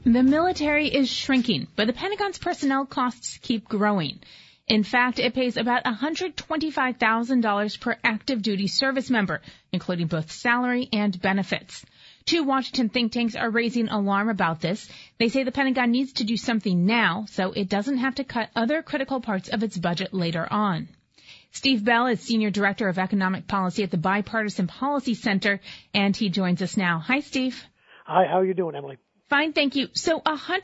The military is shrinking, but the Pentagon's personnel costs keep growing. In fact, it pays about $125,000 per active duty service member, including both salary and benefits. Two Washington think tanks are raising alarm about this. They say the Pentagon needs to do something now so it doesn't have to cut other critical parts of its budget later on. Steve Bell is Senior Director of Economic Policy at the Bipartisan Policy Center, and he joins us now. Hi, Steve. Hi, how are you doing, Emily? Fine, thank you. So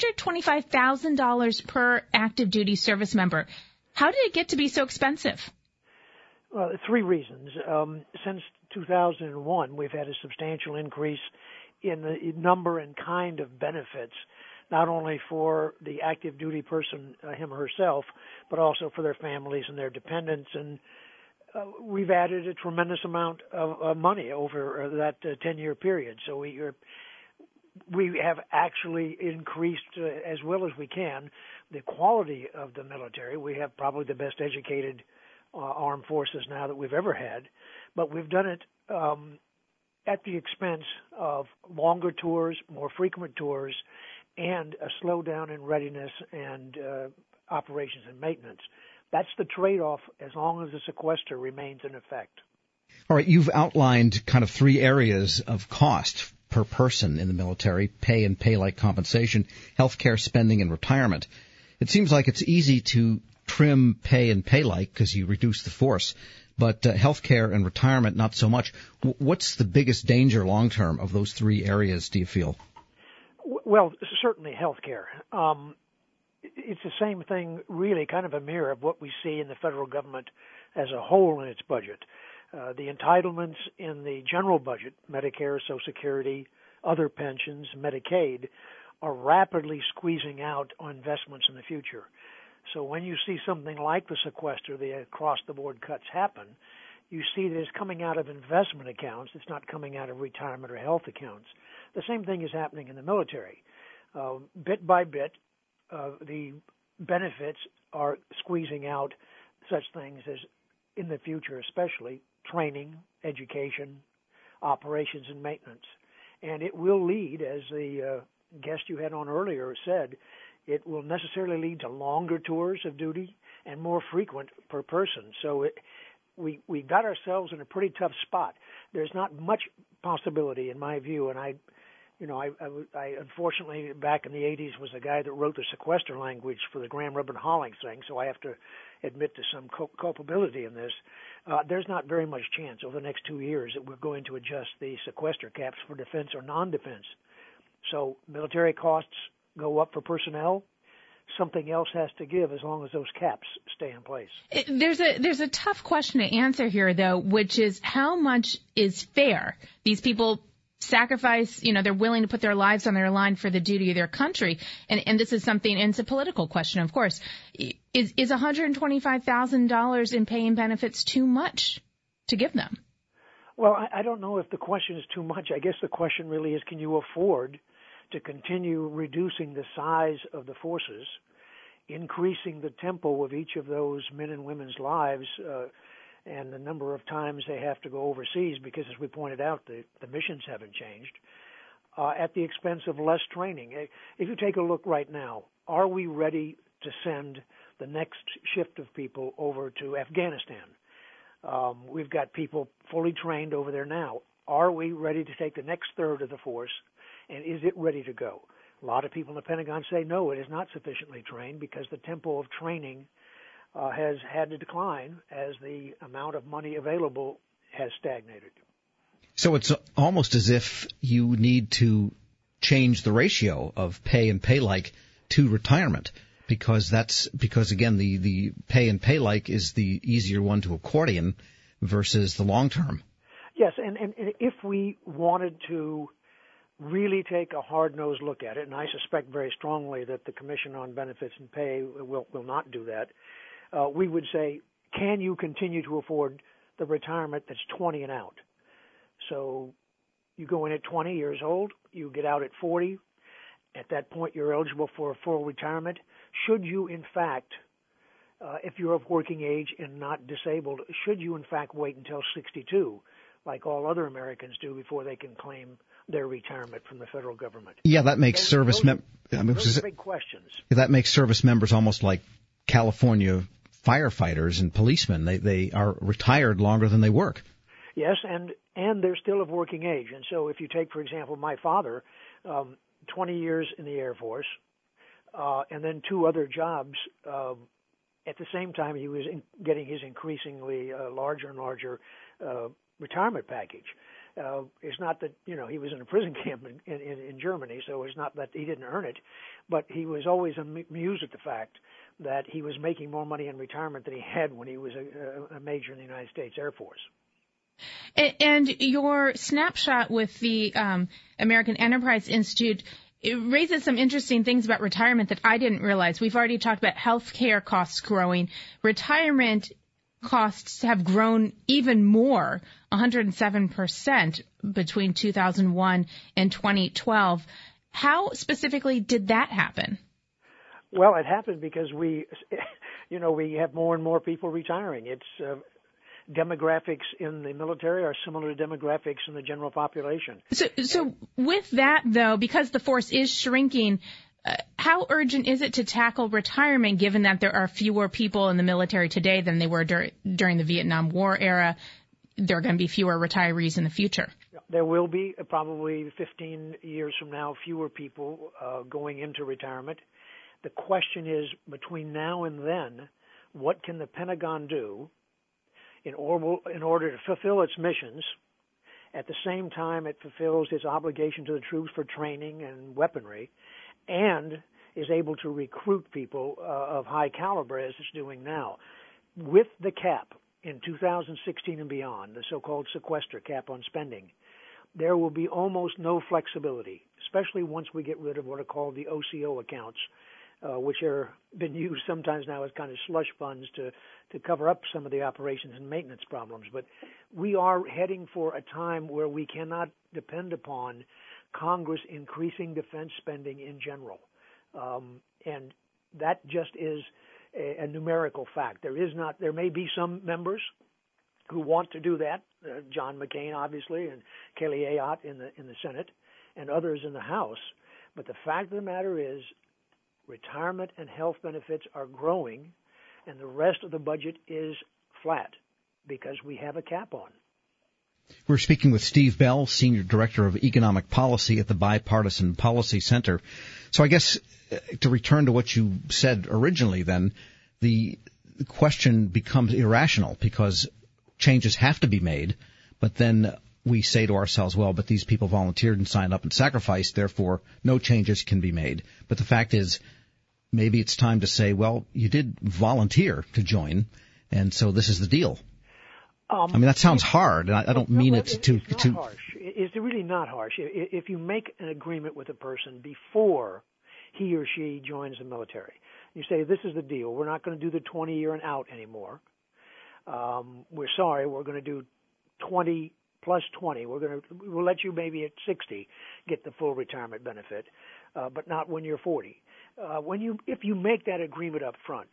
$125,000 per active duty service member. How did it get to be so expensive? Well, three reasons. Since 2001, we've had a substantial increase in the number and kind of benefits, not only for the active duty person, him or herself, but also for their families and their dependents. And we've added a tremendous amount of money over that 10-year period. So we have actually increased, as well as we can, the quality of the military. We have probably the best educated armed forces now that we've ever had, but we've done it at the expense of longer tours, more frequent tours, and a slowdown in readiness and operations and maintenance. That's the trade-off as long as the sequester remains in effect. All right, you've outlined kind of three areas of cost per person in the military: pay and pay-like compensation, healthcare spending, and retirement. It seems like it's easy to trim pay and pay-like because you reduce the force, but healthcare and retirement, not so much. What's the biggest danger long-term of those three areas, do you feel? Well, certainly healthcare. It's the same thing, really, kind of a mirror of what we see in the federal government as a whole in its budget. The entitlements in the general budget, Medicare, Social Security, other pensions, Medicaid, are rapidly squeezing out on investments in the future. So when you see something like the sequester, the across-the-board cuts happen, you see that it's coming out of investment accounts. It's not coming out of retirement or health accounts. The same thing is happening in the military. Bit by bit, the benefits are squeezing out such things as, in the future especially, training, education, operations, and maintenance. And it will lead, as the guest you had on earlier said, it will necessarily lead to longer tours of duty and more frequent per person. So we got ourselves in a pretty tough spot. There's not much possibility, in my view, and I unfortunately back in the 80s was the guy that wrote the sequester language for the Graham Rubb and Hollings thing, so I have to admit to some culpability in this. There's not very much chance over the next 2 years that we're going to adjust the sequester caps for defense or non-defense. So military costs go up for personnel. Something else has to give as long as those caps stay in place. There's a tough question to answer here, though, which is how much is fair? These people sacrifice, they're willing to put their lives on their line for the duty of their country. And this is something, and it's a political question, of course. Is $125,000 in pay and benefits too much to give them? Well, I don't know if the question is too much. I guess the question really is, can you afford to continue reducing the size of the forces, increasing the tempo of each of those men and women's lives, and the number of times they have to go overseas, because as we pointed out, the missions haven't changed, at the expense of less training. If you take a look right now, are we ready to send the next shift of people over to Afghanistan? We've got people fully trained over there now. Are we ready to take the next third of the force, and is it ready to go? A lot of people in the Pentagon say no, it is not sufficiently trained because the tempo of training has had to decline as the amount of money available has stagnated. So it's almost as if you need to change the ratio of pay and pay-like to retirement, because again, the pay and pay-like is the easier one to accordion versus the long term. Yes, and if we wanted to really take a hard-nosed look at it, and I suspect very strongly that the Commission on Benefits and Pay will not do that, we would say, can you continue to afford the retirement that's 20 and out? So you go in at 20 years old, you get out at 40. At that point, you're eligible for a full retirement. Should you, in fact, if you're of working age and not disabled, should you, in fact, wait until 62, like all other Americans do, before they can claim their retirement from the federal government? Yeah, that makes those are big questions. That makes service members almost like California firefighters and policemen. They are retired longer than they work. Yes, and they're still of working age. And so if you take, for example, my father, 20 years in the Air Force, and then 2 other jobs, at the same time he was getting his increasingly larger and larger retirement package. It's not that, he was in a prison camp in Germany, so it's not that he didn't earn it, but he was always amused at the fact that he was making more money in retirement than he had when he was a major in the United States Air Force. And your snapshot with the American Enterprise Institute, it raises some interesting things about retirement that I didn't realize. We've already talked about health care costs growing. Retirement costs have grown even more, 107% between 2001 and 2012. How specifically did that happen? Well, it happened because we have more and more people retiring. It's demographics in the military are similar to demographics in the general population. So with that, though, because the force is shrinking, how urgent is it to tackle retirement, given that there are fewer people in the military today than they were during the Vietnam War era? There are going to be fewer retirees in the future. There will be probably 15 years from now fewer people going into retirement. The question is, between now and then, what can the Pentagon do in order to fulfill its missions, at the same time it fulfills its obligation to the troops for training and weaponry, and is able to recruit people of high caliber as it's doing now. With the cap in 2016 and beyond, the so-called sequester cap on spending, there will be almost no flexibility, especially once we get rid of what are called the OCO accounts, which are been used sometimes now as kind of slush funds to cover up some of the operations and maintenance problems. But we are heading for a time where we cannot depend upon Congress increasing defense spending in general. And that just is a numerical fact. There may be some members who want to do that, John McCain, obviously, and Kelly Ayotte in the Senate, and others in the House. But the fact of the matter is, retirement and health benefits are growing, and the rest of the budget is flat because we have a cap on. We're speaking with Steve Bell, Senior Director of Economic Policy at the Bipartisan Policy Center. So I guess to return to what you said originally then, the question becomes irrational because changes have to be made, but then we say to ourselves, well, but these people volunteered and signed up and sacrificed, therefore no changes can be made. But the fact is, maybe it's time to say, well, you did volunteer to join, and so this is the deal. That sounds hard, and I don't mean it to... It's not harsh. It's really not harsh. If you make an agreement with a person before he or she joins the military, you say, this is the deal. We're not going to do the 20-year and out anymore. We're sorry. We're going to do 20 plus 20. We'll let you maybe at 60 get the full retirement benefit, but not when you're 40. If you make that agreement up front,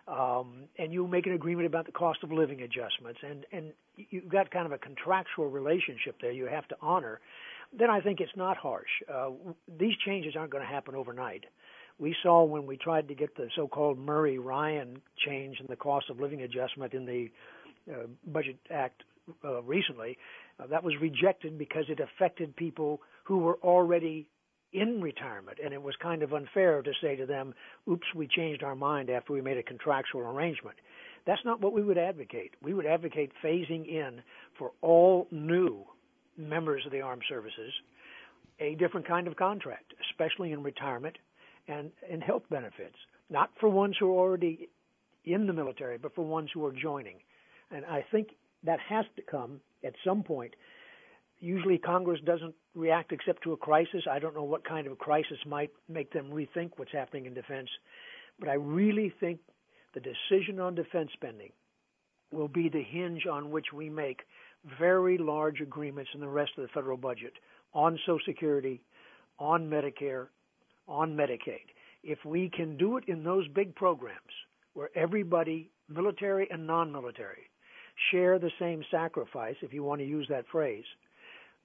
and you make an agreement about the cost of living adjustments, and you've got kind of a contractual relationship there you have to honor, then I think it's not harsh. These changes aren't going to happen overnight. We saw when we tried to get the so-called Murray-Ryan change in the cost of living adjustment in the Budget Act recently, that was rejected because it affected people who were already in retirement, and it was kind of unfair to say to them, oops, we changed our mind after we made a contractual arrangement. That's not what we would advocate. We would advocate phasing in for all new members of the armed services a different kind of contract, especially in retirement and in health benefits, not for ones who are already in the military, but for ones who are joining. And I think that has to come at some point. Usually Congress doesn't react except to a crisis. I don't know what kind of a crisis might make them rethink what's happening in defense. But I really think the decision on defense spending will be the hinge on which we make very large agreements in the rest of the federal budget on Social Security, on Medicare, on Medicaid. If we can do it in those big programs where everybody, military and non-military, share the same sacrifice, if you want to use that phrase,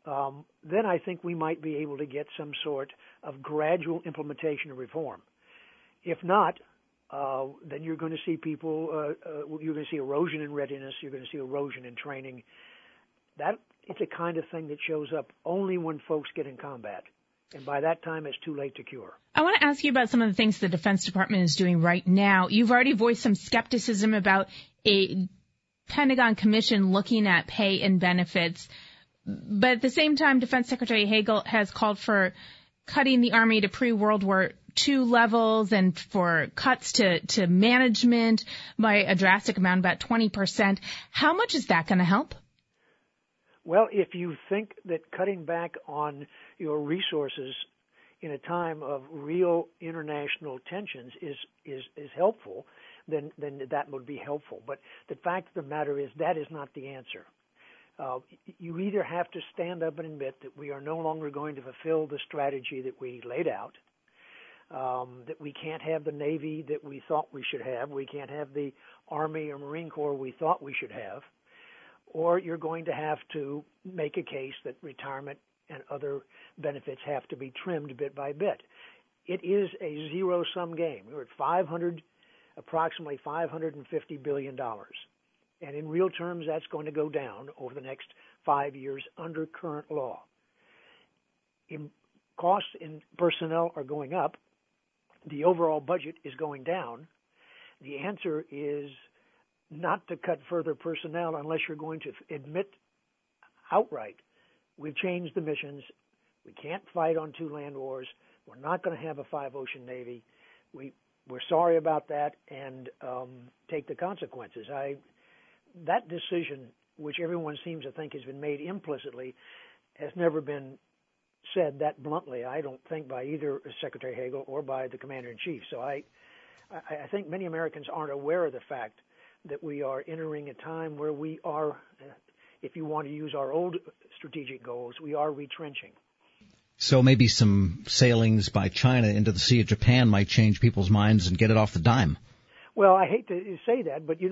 then I think we might be able to get some sort of gradual implementation of reform. If not, then you're going to see you're going to see erosion in readiness, you're going to see erosion in training. That it's a kind of thing that shows up only when folks get in combat. And by that time, it's too late to cure. I want to ask you about some of the things the Defense Department is doing right now. You've already voiced some skepticism about a Pentagon commission looking at pay and benefits. But at the same time, Defense Secretary Hagel has called for cutting the Army to pre-World War II levels and for cuts to management by a drastic amount, about 20%. How much is that going to help? Well, if you think that cutting back on your resources in a time of real international tensions is helpful, then that would be helpful. But the fact of the matter is that is not the answer. You either have to stand up and admit that we are no longer going to fulfill the strategy that we laid out, that we can't have the Navy that we thought we should have, we can't have the Army or Marine Corps we thought we should have, or you're going to have to make a case that retirement and other benefits have to be trimmed bit by bit. It is a zero-sum game. We're at approximately $550 billion. And in real terms, that's going to go down over the next 5 years under current law. Costs in personnel are going up. The overall budget is going down. The answer is not to cut further personnel unless you're going to admit outright, we've changed the missions. We can't fight on 2 land wars. We're not going to have a 5-ocean Navy. We're sorry about that and take the consequences. That decision, which everyone seems to think has been made implicitly, has never been said that bluntly, I don't think, by either Secretary Hagel or by the Commander-in-Chief. So I think many Americans aren't aware of the fact that we are entering a time where we are, if you want to use our old strategic goals, we are retrenching. So maybe some sailings by China into the Sea of Japan might change people's minds and get it off the dime. Well, I hate to say that, but,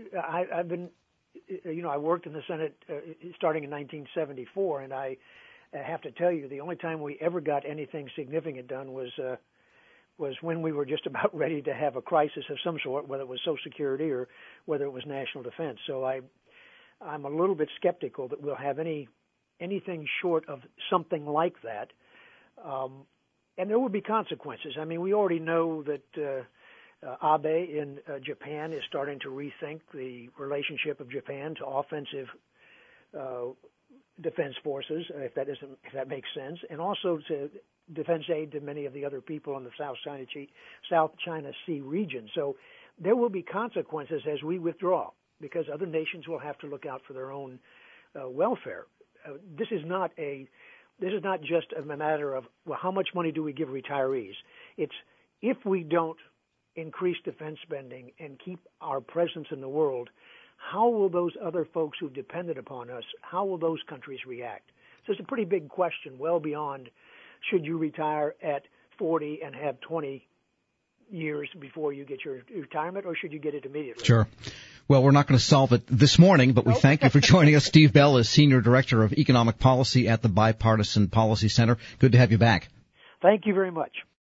I worked in the Senate starting in 1974, and I have to tell you, the only time we ever got anything significant done was when we were just about ready to have a crisis of some sort, whether it was Social Security or whether it was national defense. So I'm a little bit skeptical that we'll have anything short of something like that. And there will be consequences. I mean, we already know that Abe in Japan is starting to rethink the relationship of Japan to offensive defense forces, if that makes sense, and also to defense aid to many of the other people in the South China Sea region. So there will be consequences as we withdraw, because other nations will have to look out for their own welfare. This is not just a matter of, well, how much money do we give retirees? It's if we don't increase defense spending and keep our presence in the world, how will those other folks who've depended upon us, how will those countries react? So it's a pretty big question, well beyond should you retire at 40 and have 20 years before you get your retirement, or should you get it immediately? Sure. Well, we're not going to solve it this morning, but we thank you for joining us. Steve Bell is Senior Director of Economic Policy at the Bipartisan Policy Center. Good to have you back. Thank you very much.